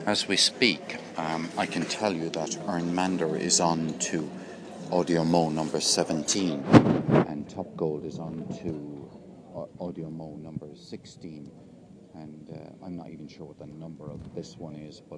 As we speak, I can tell you that Earn Mander is on to Audio Mo number 17, and Top Gold is on to Audio Mo number 16, and I'm not even sure what the number of this one is, but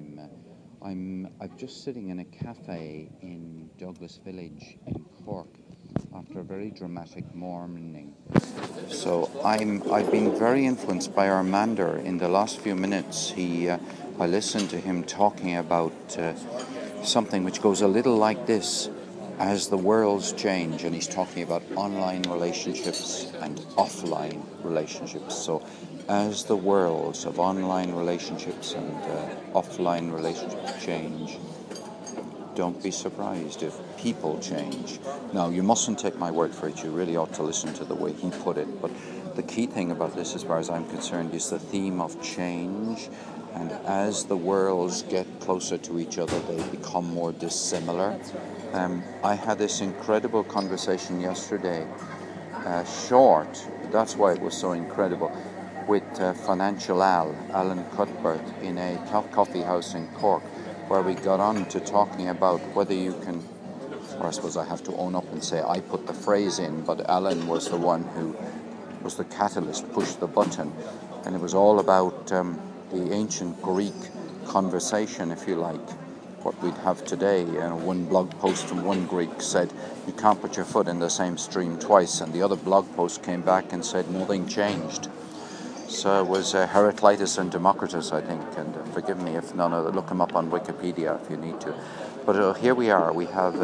I'm just sitting in a cafe in Douglas Village in Cork after a very dramatic morning. So I've been very influenced by Armander in the last few minutes. I listened to him talking about something which goes a little like this: as the worlds change, and he's talking about online relationships and offline relationships. So as the worlds of online relationships and offline relationships change, don't be surprised if people change. Now, you mustn't take my word for it. You really ought to listen to the way he put it. But the key thing about this, as far as I'm concerned, is the theme of change. And as the worlds get closer to each other, they become more dissimilar. I had this incredible conversation yesterday, short, that's why it was so incredible, with Financial Alan Cuthbert, in a coffee house in Cork, where we got on to talking about whether you can, or I suppose I have to own up and say I put the phrase in, but Alan was the one who was the catalyst, pushed the button, and it was all about the ancient Greek conversation, if you like, what we'd have today. One blog post from one Greek said, you can't put your foot in the same stream twice, and the other blog post came back and said nothing changed. So it was Heraclitus and Democritus, I think, and forgive me if none of them, look them up on Wikipedia if you need to. But here we are, we have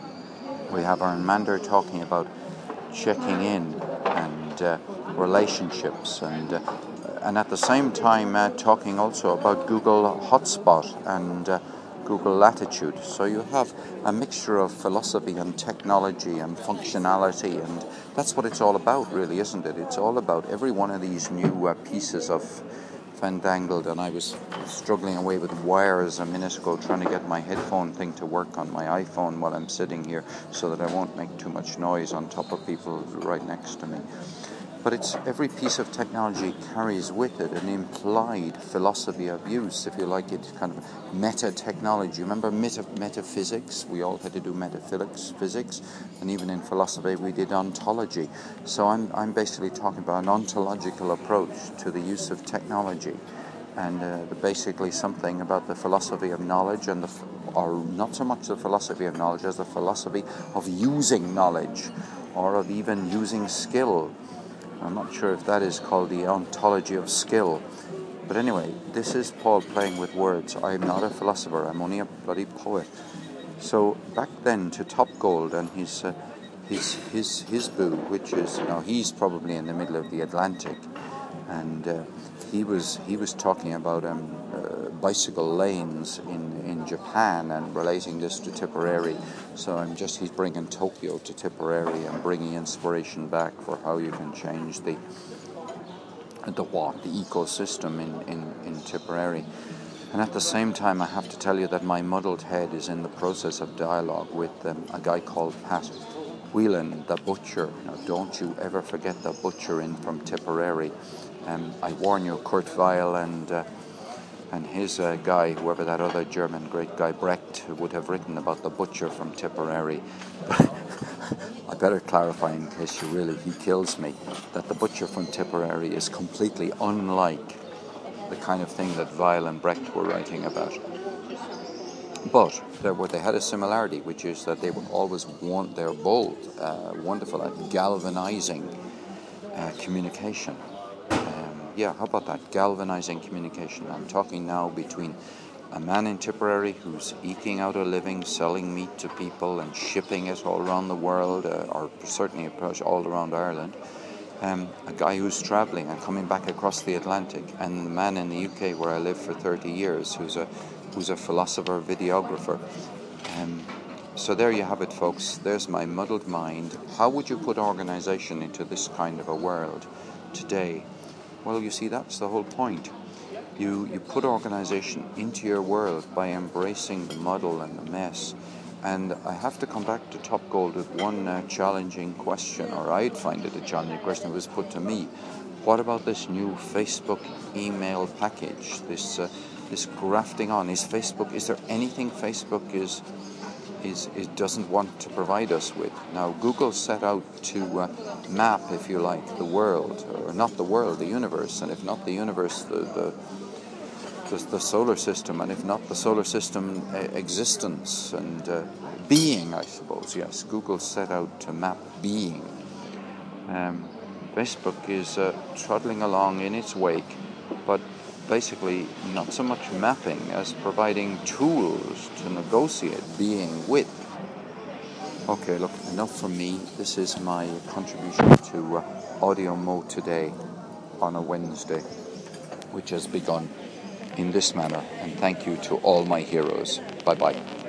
Armander talking about checking in and relationships, and at the same time talking also about Google Hotspot and Google Latitude. So you have a mixture of philosophy and technology and functionality, and that's what it's all about, really, isn't it? It's all about every one of these new pieces of fandangled, and I was struggling away with wires a minute ago trying to get my headphone thing to work on my iPhone while I'm sitting here so that I won't make too much noise on top of people right next to me. But it's every piece of technology carries with it an implied philosophy of use, if you like it, kind of meta-technology. Remember metaphysics? We all had to do metaphysics, and even in philosophy we did ontology. So I'm basically talking about an ontological approach to the use of technology, and basically something about the philosophy of knowledge, or not so much the philosophy of knowledge as the philosophy of using knowledge, or of even using skill. I'm not sure if that is called the ontology of skill. But anyway, this is Paul playing with words. I'm not a philosopher, I'm only a bloody poet. So back then to Top Gold and his boo, which is, he's probably in the middle of the Atlantic, and he was talking about bicycle lanes in Japan and relating this to Tipperary. So he's bringing Tokyo to Tipperary and bringing inspiration back for how you can change the ecosystem in Tipperary. And at the same time, I have to tell you that my muddled head is in the process of dialogue with a guy called Pat Whelan, the butcher. Now, don't you ever forget the butcher in from Tipperary. I warn you, Kurt Weill and his guy, whoever that other German great guy, Brecht, would have written about the butcher from Tipperary. I better clarify, in case he kills me, that the butcher from Tipperary is completely unlike the kind of thing that Weill and Brecht were writing about. But they had a similarity, which is that they were always they're bold, wonderful at galvanizing communication. How about that? Galvanizing communication. I'm talking now between a man in Tipperary who's eking out a living, selling meat to people and shipping it all around the world, or certainly all around Ireland. A guy who's travelling and coming back across the Atlantic, and the man in the UK where I lived for 30 years who's a philosopher, videographer. So there you have it, folks. There's my muddled mind. How would you put organisation into this kind of a world today? Well, you see, that's the whole point. You put organisation into your world by embracing the muddle and the mess. And I have to come back to Top Gold with one challenging question, or I'd find it a challenging question. It was put to me. What about this new Facebook email package, this this grafting on. Is there anything Facebook is doesn't want to provide us with? Now, Google set out to map, if you like, the world, or not the world, the universe, and if not the universe, the solar system, and if not the solar system, existence and being, I suppose. Yes, Google set out to map being. Facebook is trundling along in its wake, but basically not so much mapping as providing tools to negotiate being with. Okay, look, enough from me. This is my contribution to Audio Mo today on a Wednesday, which has begun in this manner. And thank you to all my heroes. Bye-bye.